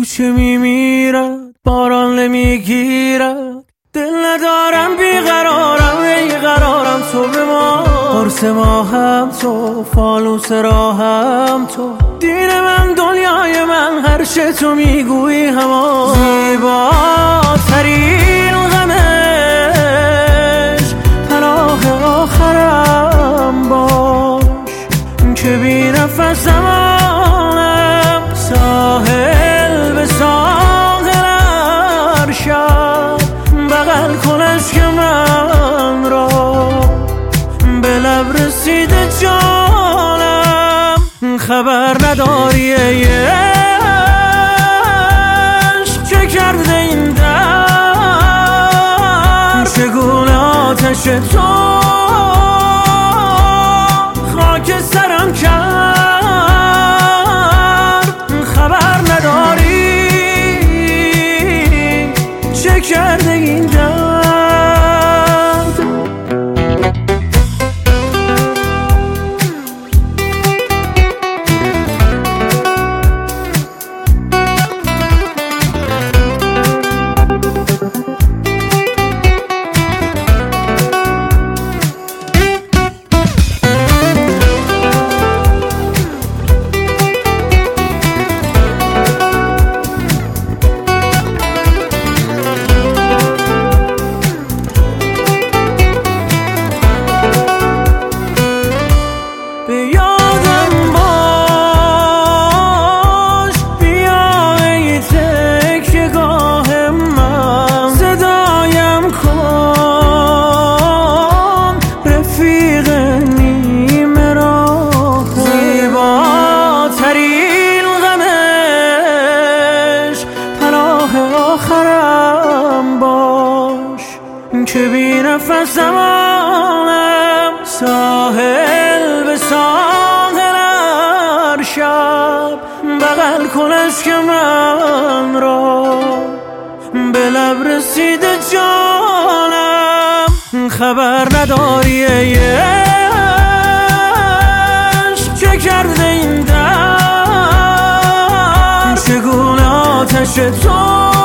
کوچه میمیرد باران نمیگیرد، دل ندارم بیقرارم بیقرارم. تو به ما قرص ماهم تو، فانوس راهم تو، دین من دنیای من، هر چه تو میگویی همان. زیباترین غمش پناه آخرم باش، که بی نفسمانم ساحل به ساحل ارشد. بغل کنش که من را به لب رسیده جانم، خبر نداری ای عشق چه کرده این در، چگونه آتش تو خاک سرم کرد. خبر نداری چه کرده این درد. آخرم باش، که بی نفسمانم ساحل به ساحل ارشد. بغل کنش که من را به لب رسیده جانم، خبر نداری ای عشق چه کرده این در، چگونه آتش تو